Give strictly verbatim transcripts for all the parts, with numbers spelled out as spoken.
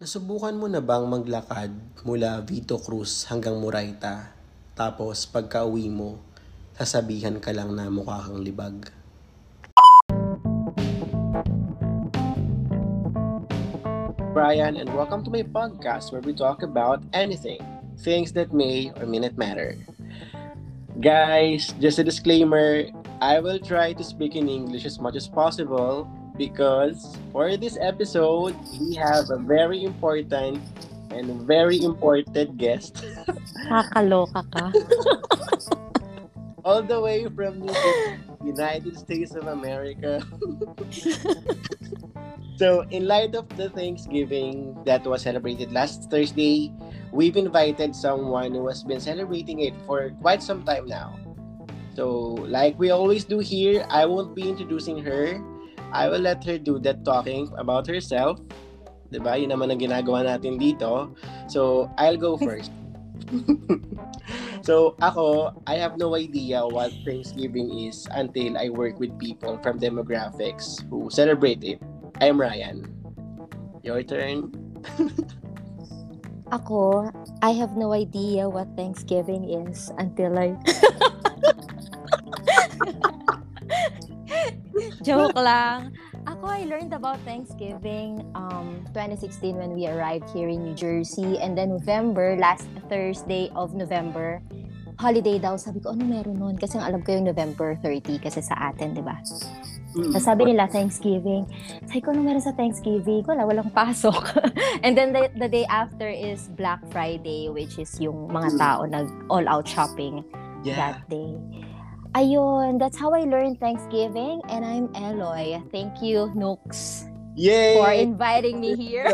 Nasubukan mo na bang maglakad mula Vito Cruz hanggang Moraita, tapos pagka-uwi mo, sasabihan ka lang na mukha kang libag? Brian, and welcome to my podcast where we talk about anything, things that may or may not matter. Guys, just a disclaimer, I will try to speak in English as much as possible because for this episode, we have a very important and very important guest Kakaloka ka. all the way from New Jersey, United States of America. So, in light of the Thanksgiving that was celebrated last Thursday, we've invited someone who has been celebrating it for quite some time now. So, like we always do here, I won't be introducing her. I will let her do that talking about herself. Diba? Yun naman ang ginagawa natin dito. So, I'll go first. So, ako, I have no idea what Thanksgiving is until I work with people from demographics who celebrate it. I'm Ryan. Your turn. Ako, I have no idea what Thanksgiving is until I... Joke lang. Ako, I learned about Thanksgiving um twenty sixteen when we arrived here in New Jersey. And then November, last Thursday of November, holiday daw. Sabi ko, ano meron nun? Kasi ang alam ko yung November thirtieth kasi sa atin, di ba? Mm. Sabi nila, Thanksgiving. Sabi ko, ano meron sa Thanksgiving? Wala, walang pasok. And then the, the day after is Black Friday, which is yung mga tao nag all-out shopping Yeah. that day. Ayun, that's how I learned Thanksgiving. And I'm Eloy. Thank you, Nooks, Yay! for inviting me here.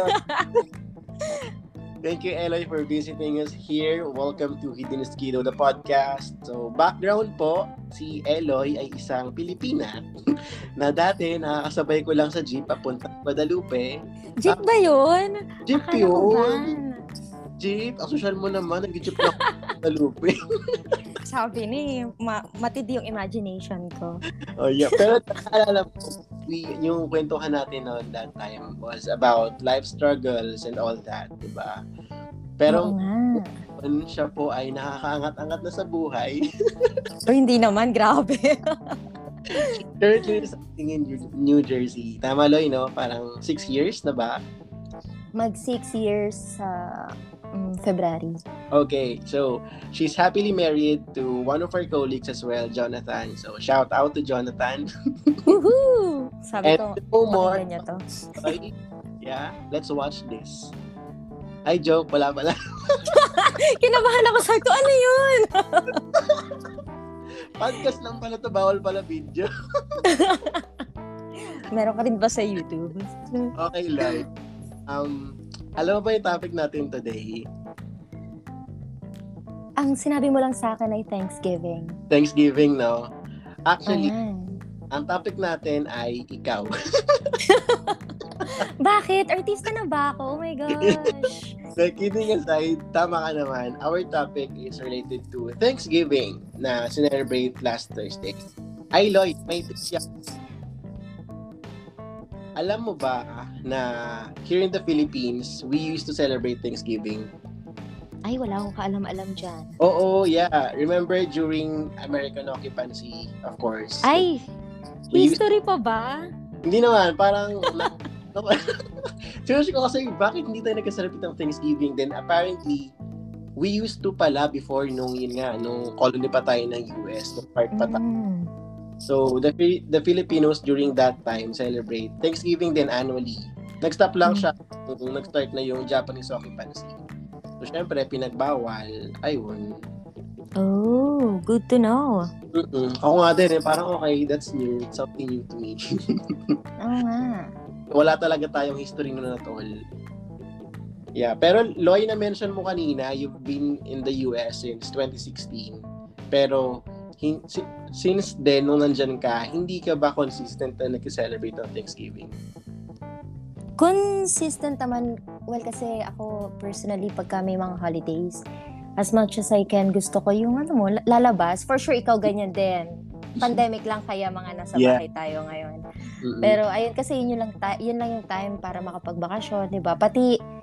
Thank you, Eloy, for visiting us here. Welcome to Hidden Mosquito, the podcast. So, background po, si Eloy ay isang Pilipina na dati nakakasabay ko lang sa jeep papunta Guadalupe. Jeep ba yun? Jeep Akala ko yun. van. Jeep. Ang social mo naman, nag-jeep lang Guadalupe. Sabi ni, ma- matindi yung imagination ko. Oh, yeah. Pero naalala mo, we, yung kwentuhan natin noon that time was about life struggles and all that, di ba? Pero Oo nga. kung siya po ay nakakaangat-angat na sa buhay. O hindi naman, grabe. Currently residing in New Jersey. Tama, Loy, no? Parang six years na ba? Mag six years sa um, February. Okay, so she's happily married to one of our colleagues as well, Jonathan. So shout out to Jonathan. Woohoo! Sabi And ko, no more. pakinggan niyo to. Okay? Yeah, let's watch this. Ay, joke. Wala pala. Kinabahan ako, sabi ko, ano yun? Podcast lang pala to, bawal pala video. Meron ka rin ba sa YouTube? Okay, Lloyd. Um, alam mo ba yung topic natin today? Ang sinabi mo lang sa akin ay Thanksgiving. Thanksgiving, no? Actually, Ayan. ang topic natin ay ikaw. Bakit? Artista na ba ako? Oh my gosh. So, kidding aside, tama ka naman. Our topic is related to Thanksgiving na celebrate last Thursday. Ay, Lloyd, may tiyak. Alam mo ba na here in the Philippines, we used to celebrate Thanksgiving? Ay, wala akong kaalam-alam dyan. Oo, yeah. Remember during American occupancy, of course. Ay, We used- history pa ba? Hindi naman, parang... Seriously ko kasi, bakit hindi tayo nagka-celebrate ng Thanksgiving? Then apparently, we used to pala before nung yun nga, nung colony pa tayo ng U S, nung part pa tayo. Mm. So, the the Filipinos during that time celebrate Thanksgiving din annually. Nag-stop lang siya nung nag-start na yung Japanese occupancy. So, syempre, pinagbawal. Ayun. Oh, good to know. Mm-mm. Ako nga din eh, parang okay, that's new. It's something new to me. Oo nga. Wala talaga tayong history nun at all. Yeah, pero Loy, na-mention mo kanina, you've been in the U S since twenty sixteen. Pero, hin- si- since then, nung nandyan ka, hindi ka ba consistent na nag-celebrate ng Thanksgiving? Consistent naman, well, kasi ako personally, pagka may mga holidays, as much as I can, gusto ko yung ano mo, lalabas. For sure, ikaw ganyan din. Pandemic lang kaya mga nasa Yeah. bahay tayo ngayon. Mm-mm. Pero ayun kasi yun, yung lang ta- yun lang yung time para makapagbakasyon, 'di ba? Pati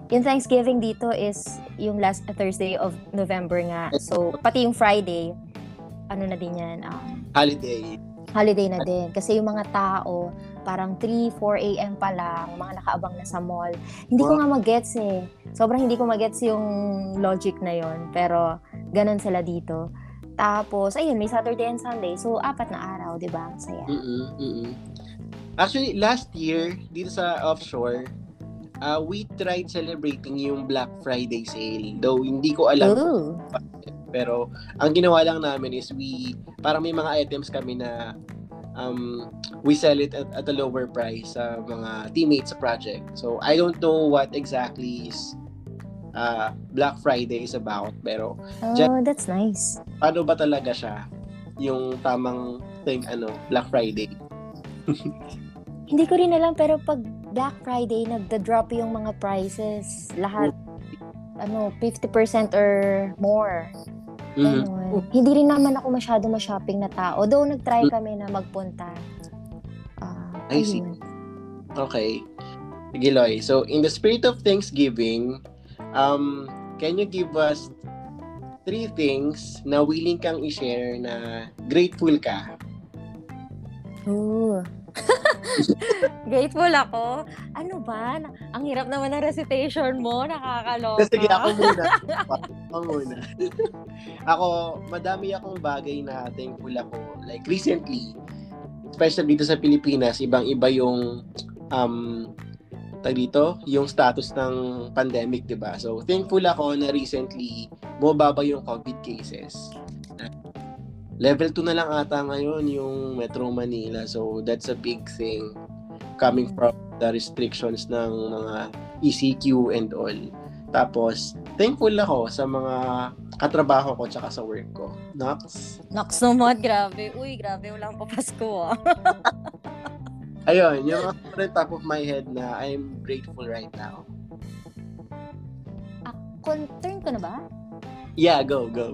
yung Thanksgiving dito is yung last Thursday of November nga. So, pati yung Friday, ano na din yan, um, Holiday. holiday na din. Kasi yung mga tao, parang three, four a.m. pa lang, mga nakaabang na sa mall. Hindi ko Wow. nga magets eh. Sobrang hindi ko magets yung logic na yon. Pero, ganun sila dito. Tapos, ayun, may Saturday and Sunday. So, apat na araw, di ba? Saya. Mm-mm, mm-mm. Actually, last year, dito sa offshore, uh, we tried celebrating yung Black Friday sale. Though, hindi ko alam. Ooh. Pero, ang ginawa lang namin is we, parang may mga items kami na um, we sell it at, at a lower price sa mga teammates sa project. So, I don't know what exactly is uh, Black Friday is about. Pero, Oh, Just- that's nice. paano ba talaga siya yung tamang thing, ano, Black Friday? Hindi ko rin alam, pero pag Black Friday, nagda-drop yung mga prices. Lahat, ano, fifty percent or more. Mhm. Ganun. Hindi rin naman ako masyado ma-shopping na tao. Though, nag-try kami na magpunta. Ah, I see. ayun. Okay. Sige, Loy. So, in the spirit of Thanksgiving, um, can you give us three things na willing kang i-share na grateful ka? Ooh. Grateful ako. Ano ba? Na- Ang hirap naman ng recitation mo. Nakakaloka. Sige, ako muna. Ako muna. Ako, madami akong bagay na thankful ako. Like, recently, especially dito sa Pilipinas, ibang-iba yung um, tag dito, yung status ng pandemic, di ba? So, thankful ako na recently, bumababa yung COVID cases. Level two na lang ata ngayon yung Metro Manila. So, that's a big thing coming from the restrictions ng mga E C Q and all. Tapos, thankful ako sa mga katrabaho ko tsaka sa work ko. Nox? Nox naman, grabe. Uy, grabe. Walang papasko ah. Ayun, yung mga on top of my head na I'm grateful right now. Turn ko na ba? Yeah, go, go.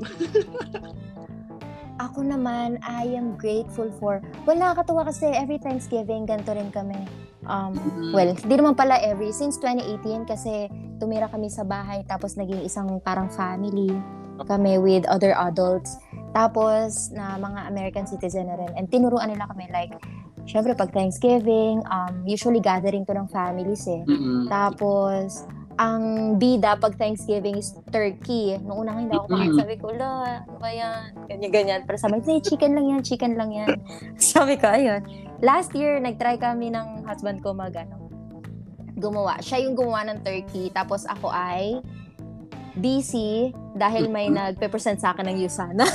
Ako naman, I am grateful for... Well, nakakatuwa kasi every Thanksgiving, ganito rin kami. Um, Mhm. Well, hindi naman pala every. Since twenty eighteen, kasi tumira kami sa bahay, tapos naging isang parang family kami with other adults. Tapos, na mga American citizen na rin. And tinuruan nila kami, like, syempre, pag Thanksgiving, um, usually gathering to ng families eh. Mm-mm. Tapos, ang bida pag Thanksgiving is turkey. Noong unang hindi ako Mm-mm. kumain, sabi ko, la, ano ba yan? Ganyan-ganyan. Pero sabi ko, chicken lang yan, chicken lang yan. Sabi ko, ayun. Last year, nag-try kami ng husband ko mag, ano, gumawa. Siya yung gumawa ng turkey. Tapos ako ay busy dahil may nagpe-present sa akin ng Yusana.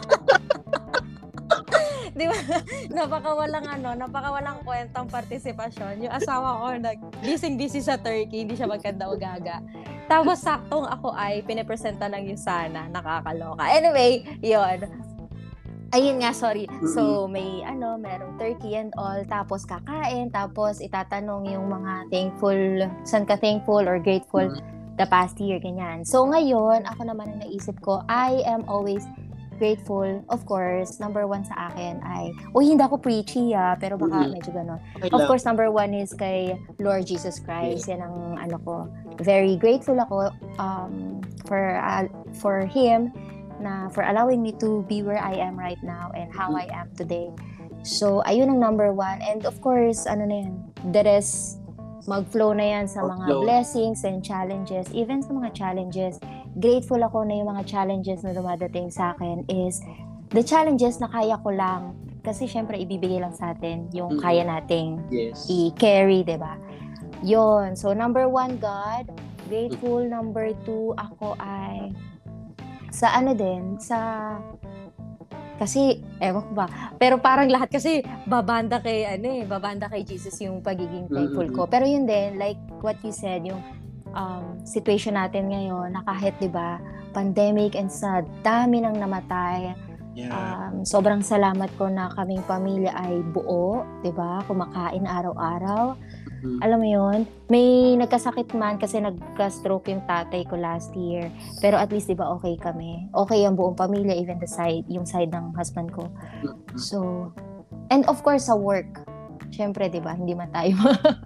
Di ba? Napakawalang ano, napakawalang kwentang partisipasyon. Yung asawa ko, nag busy-busy sa turkey, hindi siya magkanda o gaga. Tapos saktong ako ay pinipresenta ng Yusana, nakakaloka. Anyway, yon. Ayun nga, sorry. So, may ano, merong turkey and all, tapos kakain, tapos itatanong yung mga thankful, saan ka thankful or grateful the past year, ganyan. So, ngayon, ako naman ang naisip ko, I am always grateful, of course, number one sa akin ay, uy, hindi ako preachy ah, pero baka Mhm. medyo ganon. Okay Of lang. course, number one is kay Lord Jesus Christ. Yan ang ano ko. Very grateful ako um, for uh, for Him na for allowing me to be where I am right now and how I am today. So, ayun ang number one. And of course, ano na yan, the rest, mag-flow na yan sa mga Mag-flow. blessings and challenges. Even sa mga challenges, grateful ako na yung mga challenges na dumadating sa akin is the challenges na kaya ko lang. Kasi syempre, ibibigay lang sa atin yung Mm. kaya nating Yes. i-carry, diba? Yon. So, number one, God. Grateful. Number two, ako ay sa ano din, sa kasi, ewan ko ba, pero parang lahat kasi babanda kay, ano eh, babanda kay Jesus yung pagiging thankful ko. Pero yun din, like what you said, yung um, situation natin ngayon, na kahit, di ba, pandemic and sa dami ng namatay, Yeah. um, sobrang salamat ko na kaming pamilya ay buo, di ba, kumakain araw-araw. Mhm. Alam mo yun, may nagkasakit man kasi nagka-stroke yung tatay ko last year. Pero at least, di ba, okay kami. Okay ang buong pamilya, even the side, yung side ng husband ko. Mhm. So, and of course, sa work. syempre, di ba, hindi man tayo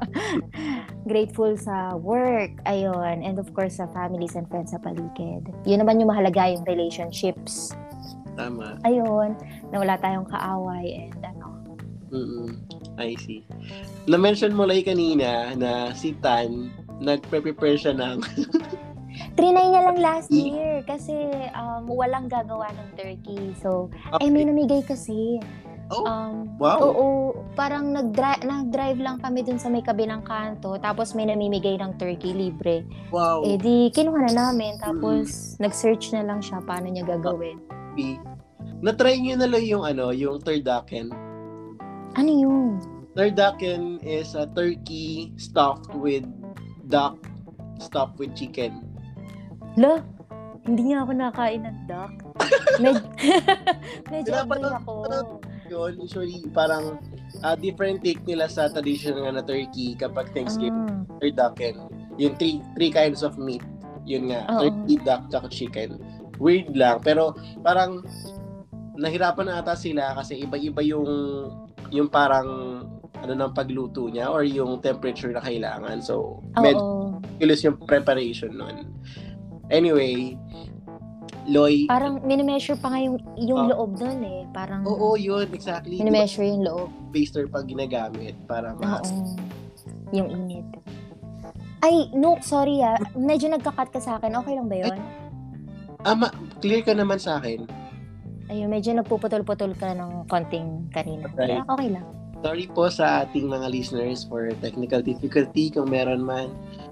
grateful sa work, ayun, and of course, sa families and friends sa paligid. Yun naman yung mahalaga, yung relationships. Tama. Ayun, na wala tayong kaaway and ano. Mm-mm. I see. Na-mention mo lang kanina na si Tan, nagpe-prepare siya ng Trinay niya lang last year kasi um, walang gagawa ng turkey. So, okay. eh may namigay kasi. Oh, um, wow. Oo, parang nag-drive, nag-drive lang kami dun sa may kabilang kanto. Tapos may namimigay ng turkey libre. Wow. Eh di, kinuha na namin. Tapos, mm-hmm. nag-search na lang siya paano niya gagawin. Okay. Na-try niyo na lang yung ano, yung turducken? Ano yun? Turducken is a turkey stuffed with duck stuffed with chicken. La, hindi nga ako nakain ng duck. Med- medyo ugly ako. Yun, usually, parang uh, different take nila sa traditional na turkey kapag Thanksgiving. Ah. Turducken. Yung three, three kinds of meat. Yun nga, oh. Turkey, duck, tsaka chicken. Weird lang, pero parang nahirapan na ata sila kasi iba-iba yung yung parang ano ng pagluto niya or yung temperature na kailangan. So, medyo kilos yung preparation nun. Anyway, Loy. Parang minimeasure pa nga yung, yung uh, loob nun eh. Parang, oo, yun. Exactly. Minimeasure yung loob. Baster pag ginagamit para mas. Oo. Yung init. Ay, no, sorry ah. Medyo nagka-cut ka sa akin. Okay lang ba yun? Ama, clear ka naman sa akin. Ayun, medyo nagpuputol-putol ka ng konting kanina. Right. Kaya okay lang. Sorry po sa ating mga listeners for technical difficulty kung meron man.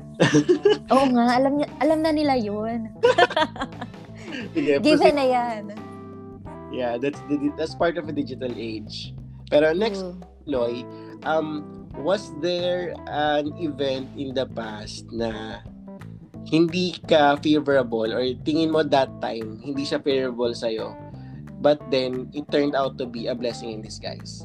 Oo nga, alam niya, alam na nila yun. Yeah, given na yan. Yeah, that's that's part of a digital age. Pero next, Ooh. Loy, um, was there an event in the past na hindi ka favorable or tingin mo that time hindi siya favorable sa'yo, but then it turned out to be a blessing in disguise?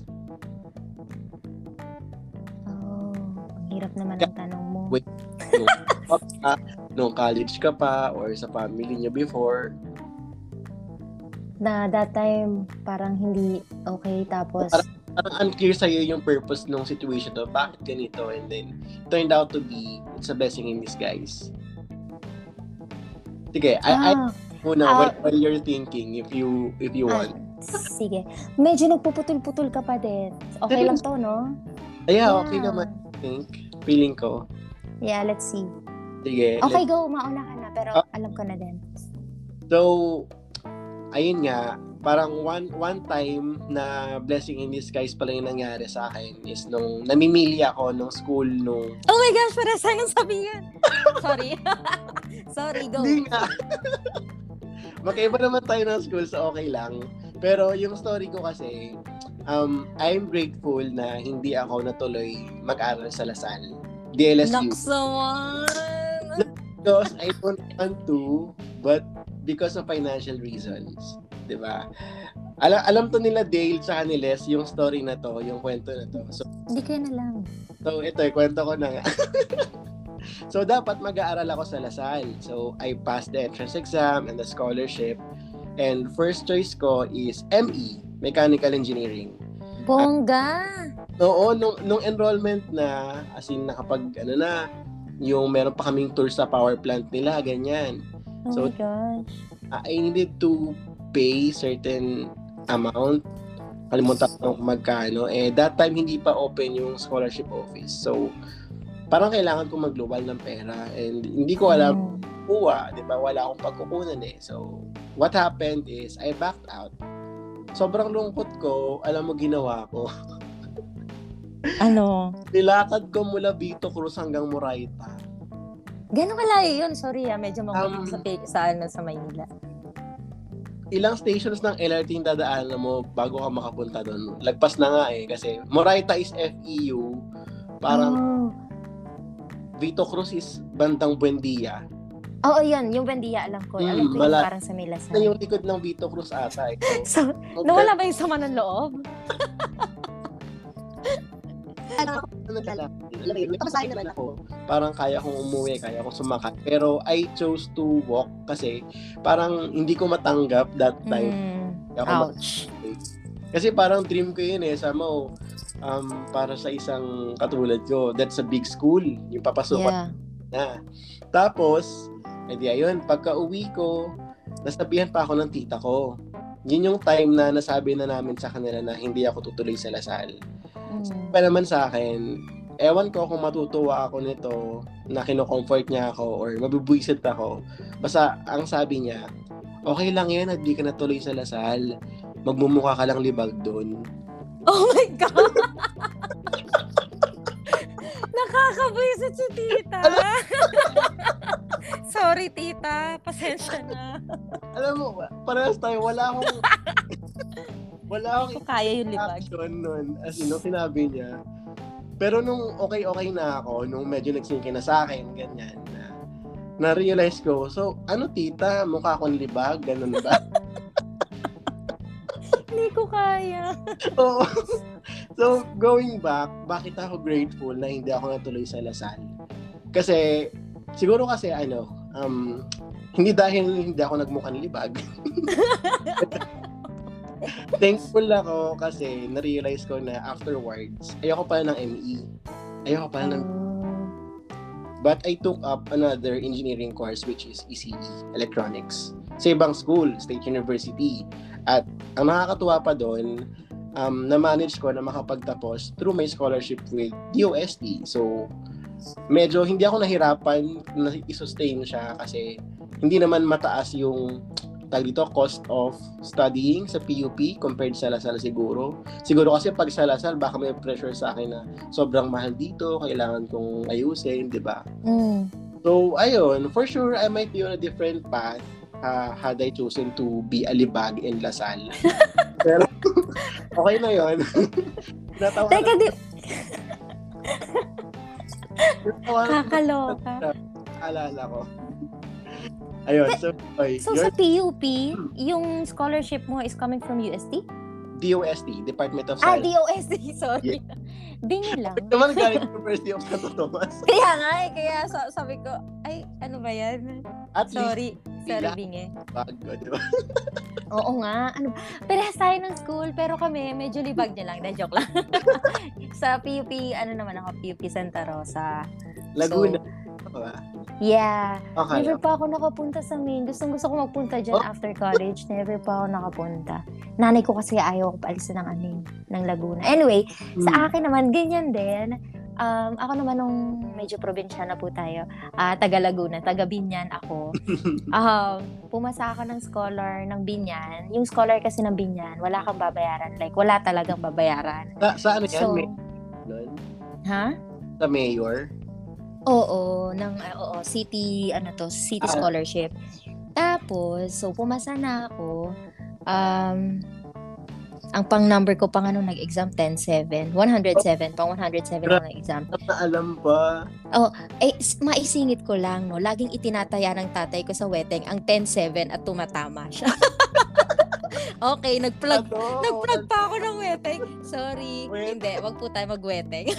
Oh, ang hirap naman ang tanong mo. Wait, nung, nung college ka pa or sa family niyo before? Na that time, parang hindi okay, tapos parang, parang unclear sa'yo yung purpose ng situation to, bakit ganito, and then turned out to be it's a blessing in disguise. Sige, ah, I, I muna uh, while, while you're thinking if you if you want. Uh, sige. Medyo nagpuputol-putol ka pa din. Okay lang to, no? Yeah, yeah. Okay naman, I think. Feeling ko. Yeah, let's see. Sige. Okay, go. Mauna ka na, pero uh, alam ko na din. So, ayun nga, parang one one time na blessing in disguise pala yung nangyari sa akin is nung namimili ako nung school nung... Oh my gosh, para sa'yo sabihin. Sorry. Sorry, go. Hindi nga. Magkaiba naman tayo ng school, so okay lang. Pero yung story ko kasi, um, I'm grateful na hindi ako natuloy mag-aral sa Lasal. D L S U. Naksawan! Because I don't want to, but because of financial reasons. Diba? Alam, alam to nila Dale sa ni Les yung story na to, yung kwento na to. So, hindi ko na lang. So, ito, kwento ko na nga. So, dapat mag-aaral ako sa Lasal. So, I passed the entrance exam and the scholarship. And first choice ko is M E, Mechanical Engineering. Bongga! Uh, oo, nung, nung enrollment na, as in, nakapag, ano na, yung meron pa kaming tour sa power plant nila, ganyan. Oh so, my gosh. I needed to pay certain amount. Kalimutan ko kung magkano. Eh, that time, hindi pa open yung scholarship office. So, parang kailangan ko magglobal ng pera. And hindi ko alam mm. kuha. Diba? Wala akong pagkukunan eh. So, what happened is, I backed out. Sobrang lungkot ko. Alam mo, ginawa ko. Ano? Nilakad ko mula Vito Cruz hanggang Moraita. Gano'n kalayo yun? Sorry ah, medyo magulang um, sa, sa, ano, sa Maynila. Ilang stations ng L R T yung dadaanan mo bago ka makapunta doon. Lagpas na nga eh, kasi Moraita is F E U. Parang oh. Vito Cruz is bandang Buendia. Oo, yun. Yung Buendia, alam ko. Alam ko yung mala- parang sa Milas. Na yung likod ng Vito Cruz ata. Eh. So, so nawala ba yung sama ng loob? Ano nagkalaman naman ako, parang kaya kong umuwi, kaya kong sumakay. Pero I chose to walk kasi parang hindi ko matanggap that time. Mm, ouch. Mag- kasi parang dream ko yun eh. Sama mo, um, para sa isang katulad ko, that's a big school. Yung papasukan Yeah. na. Tapos, edi ayun, pagka uwi ko, nasabihan pa ako ng tita ko. Yun yung time na nasabi na namin sa kanila na hindi ako tutuloy sa Lasal. Mm. Pa naman sa akin, ewan ko kung matutuwa ako nito na kino-comfort niya ako or mabibwisit ako. Basta ang sabi niya, okay lang yan at di ka natuloy sa Lasal. Magmumukha ka lang libag doon. Oh my God! Nakakabwisit si tita. Sorry, tita. Pasensya na. Alam mo, parehas tayo, wala akong wala akong Kung kaya yung libag. action nun. As in, nung sinabi niya. Pero nung okay-okay na ako, nung medyo nagsinki na sa akin, ganyan, na na-realize ko, so, ano tita, mukha akong libag, ganun ba? Hindi ko kaya. Oo. So, going back, bakit ako grateful na hindi ako natuloy sa Lasal? Kasi, siguro kasi ano, um, hindi dahil hindi ako nagmukhang libag. Thankful ako kasi na-realize ko na afterwards, ayoko pala ng M E. Ayoko pala ng... But I took up another engineering course which is E C E, Electronics. Sa ibang school, State University. At ang nakakatuwa pa doon, um, na-manage ko na makapagtapos through my scholarship with D O S T. So, medyo hindi ako nahirapan na i-sustain siya kasi hindi naman mataas yung tag dito, cost of studying sa P U P compared sa Lasal siguro. Siguro kasi pag sa Lasal, baka may pressure sa akin na sobrang mahal dito, kailangan kong ayusin, di ba? Mm. So, ayun, for sure, I might be on a different path uh, had I chosen to be a libag in Lasal. Pero, okay na yun. Natawa Teka, di... Natawa na- Kakaloka. Alala ko. Ayun, so, okay. So, Your sa P U P, yung scholarship mo is coming from U S T? D O S T, Department of Ah, Science. D O S T. Sorry. Bingi lang. Naman galing University of Santo Tomas. Kaya nga eh. Kaya sa- sabi ko, ay, ano ba yan? At least, Sorry. Sorry, Bila. Bingi. bago, di ba? Oo nga. Ano, parehas tayo ng school, pero kami, medyo libag niya lang. Dahil joke lang. Sa P U P, ano naman ako, P U P Santa Rosa. Laguna. So, Diba? yeah. Okay. Never pa ako nakapunta sa Maine. Gustong gusto ko magpunta dyan Oh. after college. Never pa ako nakapunta. Nanay ko kasi ayaw ko paalisin ng ano yun, ng Laguna. Anyway, Hmm. sa akin naman, ganyan din. Um, ako naman nung medyo probinsya na po tayo, ah, taga Laguna, taga Binyan ako. Um, pumasa ako ng scholar ng Binyan. Yung scholar kasi ng Binyan, wala kang babayaran. Like, wala talagang babayaran. Sa, sa ano yan? So, May, nun? ha? Sa mayor? Oo, ng uh, oo, city ano to, city Ah. scholarship. Tapos, so pumasa na ako. Um ang pang number ko pang ano nag-exam ten seven, one oh seven, pang one oh seven ako nag-exam. Na alam pa. Eh s- maisingit ko lang no, laging itinataya ng tatay ko sa weteng ang ten seven at tumatama siya. Okay, nag-plug Ano? nag-plug pa ako ng weteng. Sorry, Wet- hindi, wag po tayo mag-weteng.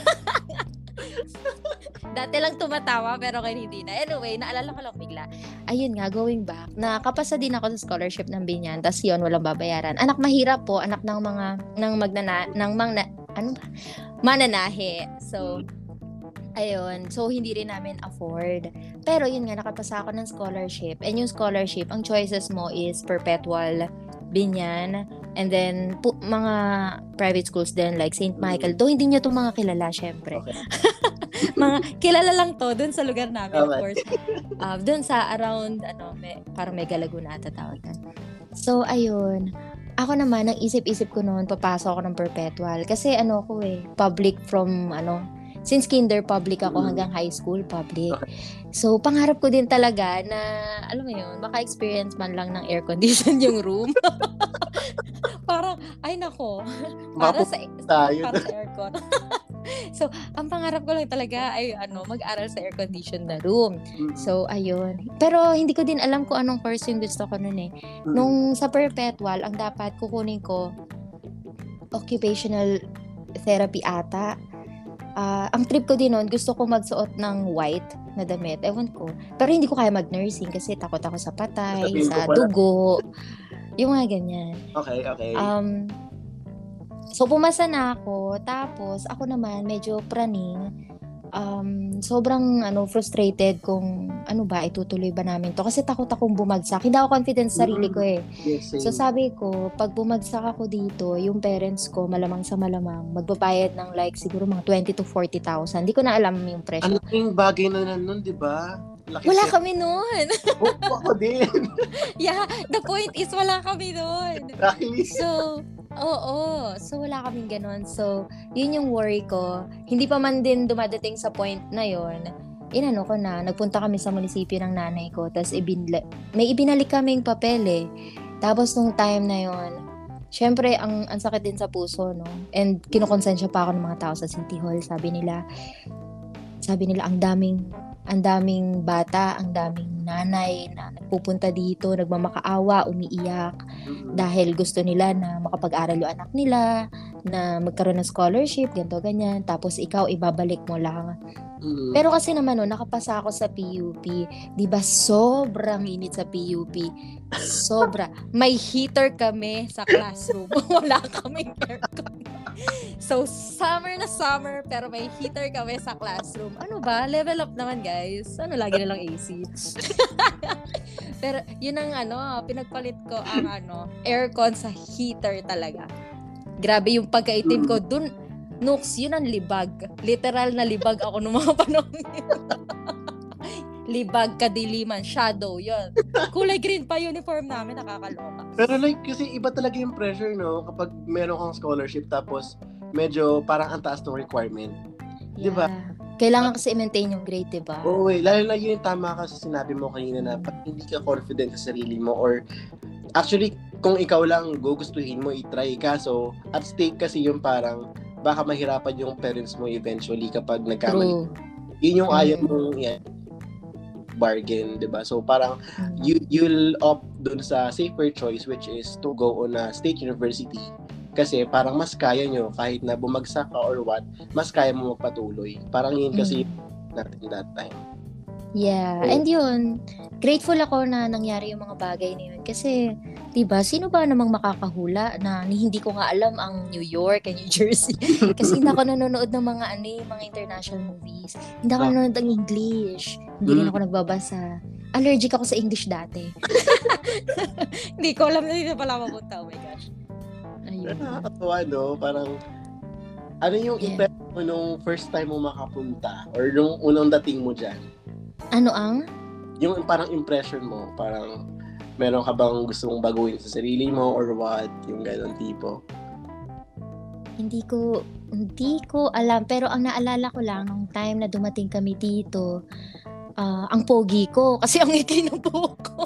Dati lang tumatawa pero ngayon hindi na. Anyway, naalala ko lang bigla. Ayun nga, going back, nakapasa din ako sa scholarship ng Binyan. Tapos yun, walang babayaran. Anak mahirap po, anak ng mga, ng magnana, ng mga, ano ba? Mananahe. So, ayun. So, hindi rin namin afford. Pero yun nga, nakapasa ako ng scholarship. And yung scholarship, ang choices mo is perpetual Binyan. And then, pu- mga private schools din like Saint Michael. Though hindi nyo itong mga kilala, syempre. Okay. Mga kilala lang to dun sa lugar namin, of Okay. course. Uh, dun sa around, ano, may, parang Mega Laguna ata tawag na. So, ayun. Ako naman, ang isip-isip ko noon, papasok ako ng perpetual. Kasi ano ko eh, public from, ano, since kinder, public ako Mm. hanggang high school, public. Okay. So, pangarap ko din talaga na, alam mo yun, maka-experience man lang ng air condition yung room. Parang, ay nako, para sa, tayo. para sa aircon. So, ang pangarap ko lang talaga ay ano, mag-aral sa air condition na room. Mm. So, ayun. Pero hindi ko din alam kung anong course yung gusto ko nun eh. Mm. Nung sa perpetual, ang dapat kukunin ko occupational therapy ata. Ah, ang trip ko din nun, gusto ko magsuot ng white na damit. Ewan ko. Pero hindi ko kaya mag-nursing kasi takot ako sa patay, Sabihin ko sa pala. dugo. Yung mga ganyan. Okay, okay. Um, So, pumasa na ako. Tapos, ako naman, medyo praning. Um, sobrang ano, frustrated kung ano ba, itutuloy ba namin to. Kasi takot akong bumagsak. Hindi ako confident sa sarili ko eh. Yes, So, same. sabi ko, pag bumagsak ako dito, yung parents ko, malamang sa malamang, magbabayad ng like, siguro mga twenty to forty thousand. Hindi ko na alam yung presyo. Ano yung bagay na nun, di ba? Laki Wala set. kami nun. Oh, ako din. Yeah, the point is wala kami nun. Exactly. So, oo. So, wala kaming ganun. So, yun yung worry ko. Hindi pa man din dumadating sa point na yun. Inano ko na, nagpunta kami sa munisipyo ng nanay ko. Tapos, ibinla- may ibinalik kaming papel eh. Tapos, nung time na yun, syempre, ang, ang sakit din sa puso, no? And, kinukonsensya pa ako ng mga tao sa City Hall. Sabi nila, sabi nila, ang daming ang daming bata, ang daming nanay na nagpupunta dito, nagmamakaawa, umiiyak Mm-hmm. dahil gusto nila na makapag-aral yung anak nila, na magkaroon ng scholarship, ganito, ganyan. Tapos ikaw, ibabalik mo lang. Mm-hmm. Pero kasi naman, no, nakapasa ako sa P U P. Di ba sobrang init sa P U P? Sobra. May heater kami sa classroom. Wala kaming aircon. So, summer na summer, pero may heater kami sa classroom. Ano ba? Level up naman, guys. Ano, lagi na lang A C. Pero, yun ang ano, pinagpalit ko ang ano, aircon sa heater talaga. Grabe yung pagkaitim ko. Dun, Nooks, yun ang libag. Literal na libag ako nung mga panahon yun. Libag, kadiliman, shadow, yun. Kulay green pa uniform namin, nakakaloka. Pero like, kasi iba talaga yung pressure, no? Kapag meron kang scholarship, tapos medyo parang ang taas ng requirement. Yeah. Diba? Kailangan kasi i-maintain yung grade, diba? Oo, eh. Lalo na yun yung tama kasi sinabi mo kanina na pag hindi ka confident sa sarili mo or actually, kung ikaw lang gugustuhin mo, i-try ka. So, at stake kasi yung parang baka mahirapan yung parents mo eventually kapag nagkamali. True. Yun yung ayaw Mm. mong yan, bargain, diba? So, parang Mm. you, you'll opt dun sa safer choice which is to go on a state university. Kasi parang mas kaya nyo, kahit na bumagsak ka or what, mas kaya mo magpatuloy. Parang yun kasi Mm. natin that time. Yeah, So, and yun, grateful ako na nangyari yung mga bagay na yun. Kasi, diba, sino ba namang makakahula na hindi ko nga alam ang New York and New Jersey? Kasi hindi ako nanonood ng mga ano, yung mga international movies. Hindi ako Ah. nanonood ng English. Hindi rin Mm. ako nagbabasa. Allergic ako sa English dati. Hindi ko alam na dito pala mapunta. Oh my gosh. Ayun. Nakakatawa, no? Parang, ano yung Yeah. impression mo nung first time mo makapunta? Or nung unang dating mo dyan? Ano ang? Yung parang impression mo, parang meron ka bang gusto mong baguhin sa sarili mo or what? Yung gano'n tipo. Hindi ko, hindi ko alam. Pero ang naalala ko lang, nung time na dumating kami dito, ah, ang pogi ko. Kasi ang ikli ng buhok ko.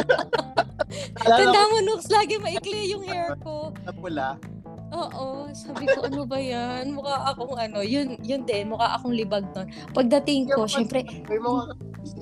Alala Tanda ko mo, Nooks, lagi maikli yung hair ko. na pula. Oo, sabi ko, ano ba yan? Mukha akong ano, yun, yun din, mukha akong libag nun. Pagdating ko, syempre, May mga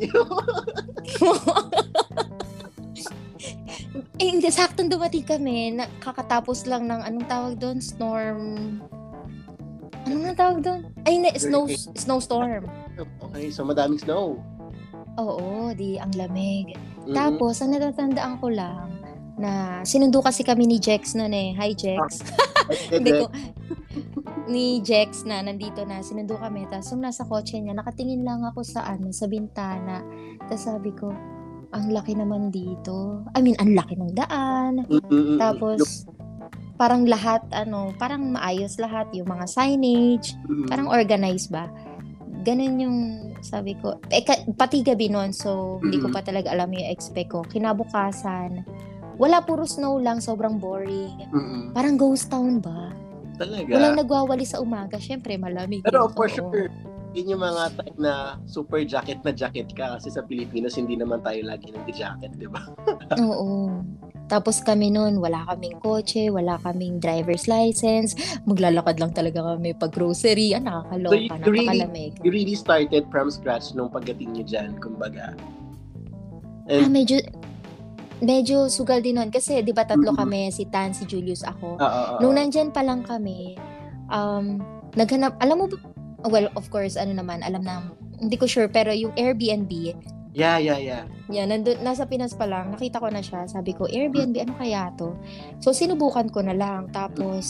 eh, hindi, saktong dumating kami, na, kakatapos lang ng, anong tawag doon? Storm, anong nga tawag doon? Ay, na, snow, snowstorm. Okay, so madaming snow. Oo, di, ang lamig. Mm-mm. Tapos, ang natatandaan ko lang, na sinundo kasi kami ni Jex noon eh. Hi, Jex. Hindi ko, ni Jex na, nandito na, sinundo kami. Tapos, nung nasa kotse niya, nakatingin lang ako sa, ano, sa bintana. Tapos, sabi ko, ang laki naman dito. I mean, ang laki ng daan. Mm-mm. Tapos, parang lahat, ano, parang maayos lahat. Yung mga signage, Mm-mm. parang organized ba? Ganun yung sabi ko. Eh, ka- pati gabi nun, so hindi ko Mhm. pa talaga alam yung expect ko. Kinabukasan, wala, puro snow lang, sobrang boring. Mm-mm. Parang ghost town ba? Talaga. Walang nagwawali sa umaga. Syempre, malamig. Pero din. for Oo. sure, yun yung mga time na super jacket na jacket ka kasi sa Pilipinas hindi naman tayo lagi nag-jacket, di ba? Oo. Tapos kami noon, wala kaming kotse, wala kaming driver's license. Maglalakad lang talaga kami pag grocery. Ah, nakakaloka, So, you really- napakalamig. You really started from scratch nung pagdating niyo dyan, kumbaga. Ah, And, medyo, medyo sugal din nun. Kasi, di ba, tatlo Mhm. kami, si Tan, si Julius, ako. ah, ah, ah, Nung ah. nandyan pa lang kami, um, naghanap, alam mo ba, well, of course, ano naman, alam na, hindi ko sure, pero yung Airbnb, Yeah, yeah, yeah. yan, nandun, nasa Pinas pa lang, nakita ko na siya, sabi ko, Airbnb, ano kaya to? So, sinubukan ko na lang, tapos,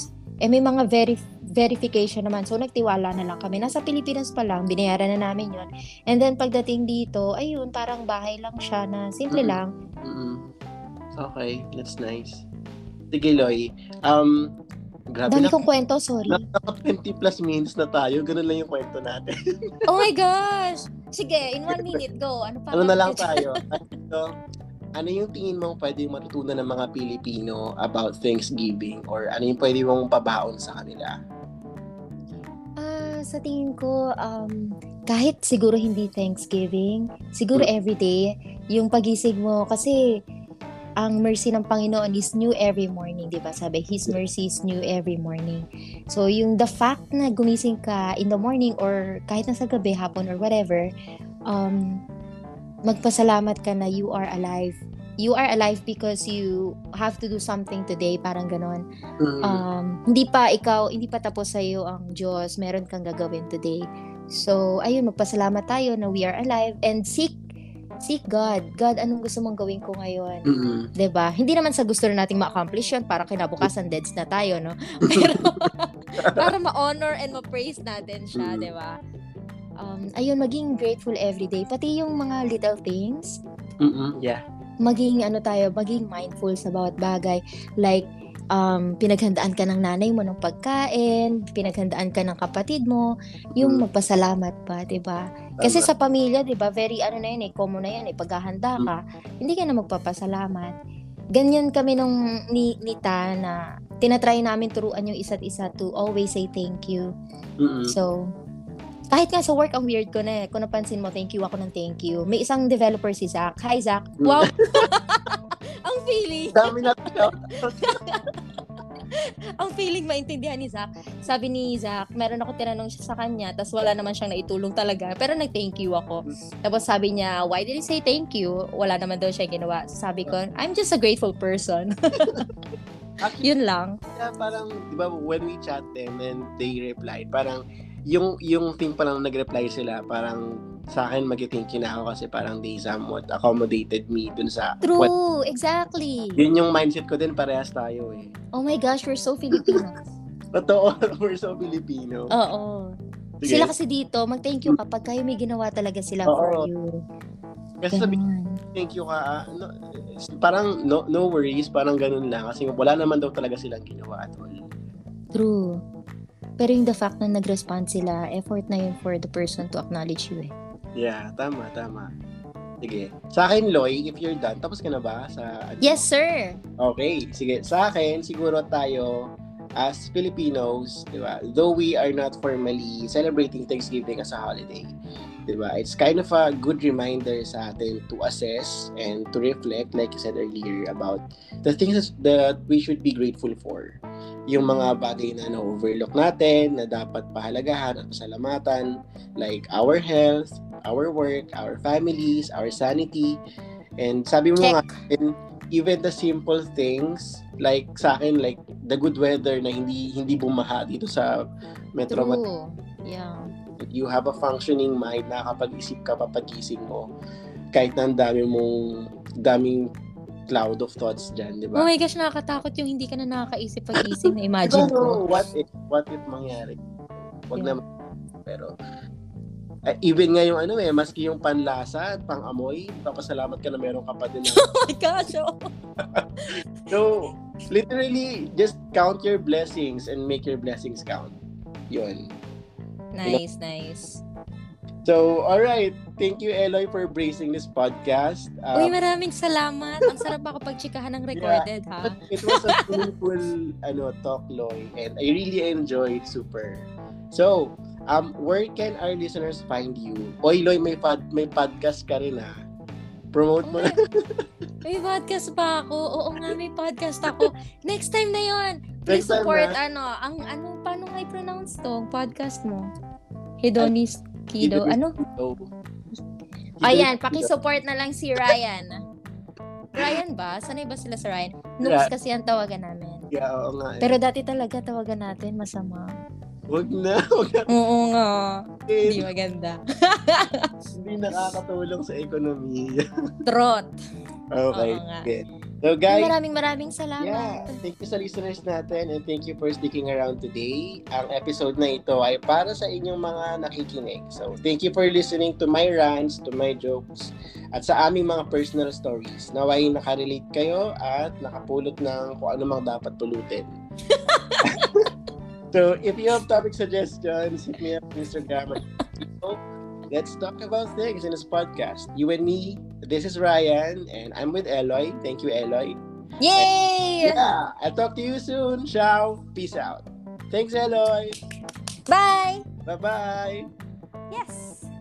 Eh, may mga verif- verification naman. So, nagtiwala na lang kami. Nasa Pilipinas pa lang, binayaran na namin yon. And then, pagdating dito, ayun, parang bahay lang siya na simple Mm-mm. lang. Mm-mm. Okay, that's nice. Sige, Loy. Um, grabe Dami na. kong kwento, sorry. Naka twenty plus minutes na tayo. Ganun lang yung kwento natin. Oh my gosh! Sige, in one minute, go. Ano pa? Ano na lang tayo? So, ano yung tingin mong pwedeng matutunan ng mga Pilipino about Thanksgiving? Or ano yung pwede mong pabaon sa kanila? Ah, sa tingin ko, um, kahit siguro hindi Thanksgiving, siguro everyday, yung pagising mo, kasi ang mercy ng Panginoon is new every morning, di ba? Sabi, His mercy is new every morning. So, yung the fact na gumising ka in the morning or kahit nasa gabi, hapon, or whatever, um, magpasalamat ka na you are alive. You are alive because you have to do something today, parang ganon. Mm. Um, hindi pa ikaw, hindi pa tapos sa'yo ang Diyos, meron kang gagawin today. So, ayun, magpasalamat tayo na we are alive and seek Seek God. God, anong gusto mong gawin ko ngayon? Mm-hmm. 'Di ba? Hindi naman sa gusto na nating ma-accomplish yun para kinabukasan deads na tayo, no? Pero para ma-honor and ma-praise natin siya, Mm-hmm. 'di ba? Um, ayun, maging grateful everyday. Pati yung mga little things. Mm-hmm. Yeah. Maging ano tayo, maging mindful sa bawat bagay. Like, um, pinaghandaan ka ng nanay mo ng pagkain, pinaghandaan ka ng kapatid mo, yung Mm. magpasalamat pa, 'di ba? Kasi Tama. sa pamilya, 'di ba, very ano na yun eh, common na yan eh, paghahanda ka, hindi ka na magpapasalamat. Ganyan kami nung ni Nita na tinatry namin turuan yung isa't isa to always say thank you. Mm-mm. So, kahit nga sa work, ang weird ko na eh. Kung napansin mo, thank you ako ng thank you. May isang developer si Zach. Hi, Zach. Wow! Ang feeling. Dami na Ang feeling maintindihan ni Zach. Sabi ni Zach, meron ako tinanong siya sa kanya, tapos wala naman siyang naitulong talaga. Pero nag-thank you ako. Tapos sabi niya, why did you say thank you? Wala naman daw siya ginawa. Sabi ko, I'm just a grateful person. Actually, Yun lang. yeah, parang, di ba, when we chat them and they replied, parang, yung yung thing pa lang nag-reply sila, parang sa akin mag-thank you na ako kasi parang they somewhat accommodated me dun sa True, what, exactly. yun yung mindset ko din, parehas tayo eh. Oh my gosh, we're so Filipino. Totoo, we're so Filipino. Oo. Sige. Sila kasi dito, mag-thank you kapag kayo may ginawa talaga sila Oo. for you. Kasi sabi, Ganun. thank you ka, ah, no, parang no, no worries, parang ganun lang kasi wala naman daw talaga silang ginawa at all. True. Pero yung the fact na nag-respond sila, effort na yun for the person to acknowledge you eh. Yeah, tama, tama. Sige. Sa akin, Loy, if you're done, tapos ka na ba? Sa, ano? Yes, sir! Okay, sige. Sa akin, siguro tayo, as Filipinos, di ba, though we are not formally celebrating Thanksgiving as a holiday, di ba, it's kind of a good reminder sa atin to assess and to reflect, like you said earlier, about the things that we should be grateful for. Yung mga bagay na na-overlook natin, na dapat pahalagahan at pasalamatan, like our health, our work, our families, our sanity. And sabi mo Check. nga, even the simple things, like sa akin, like the good weather na hindi hindi bumaha dito sa Metro Manila. True. Yeah. You have a functioning mind, nakakapag-isip ka papagising mo. Kahit na ang dami mong, daming cloud of thoughts dyan, di Oh ba? my gosh, nakakatakot yung hindi ka na nakakaisip pag-isip na imagine ko. What if, what if mangyari? Wag Yeah. naman. Pero, uh, even nga yung ano eh, maski yung panlasa at pang-amoy, papasalamat ka na meron ka pa din. Oh my gosh, oh. So, literally, just count your blessings and make your blessings count. Yun. Nice, nice. So, alright. Thank you, Eloy, for bracing this podcast. Uy, Um, maraming salamat. Ang sarap ako pagchikahan ng recorded, ha? but it was a meaningful ano, talk, Loy, and I really enjoyed super. So, um, where can our listeners find you? Oy, Loy, may, pod, may podcast ka rin, ha? Promote mo na. May podcast pa ako. Oo nga, may podcast ako. Next time na yon. Please Next time support, na. ano, ang, ano, paano nga i-pronounce to? Podcast mo. Hedonist Kido. Hedonist Ano? So, Ayan, pakisupport na lang si Ryan. Ryan ba? Sanay ba sila sa Ryan? Nooks Yeah. kasi ang tawagan namin. Yeah, oo nga. Eh. Pero dati talaga tawagan natin masama. Wag na. Wag na. Oo nga. Hindi Hindi, maganda. hindi nakakatulong sa ekonomiya. Trot. Okay. Oo nga. Sige. So guys, maraming maraming salamat. Yeah, thank you sa listeners natin and thank you for sticking around today. Ang episode na ito ay para sa inyong mga nakikinig. So, thank you for listening to my rants, to my jokes, at sa aming mga personal stories. Naway nakarelate kayo at nakapulot ng kung ano mang dapat pulutin. So, if you have topic suggestions, hit me up on Instagram. Let's talk about things in this podcast. You and me, this is Ryan, and I'm with Eloy. Thank you, Eloy. Yay! And, yeah, I'll talk to you soon. Ciao. Peace out. Thanks, Eloy. Bye! Bye-bye. Yes!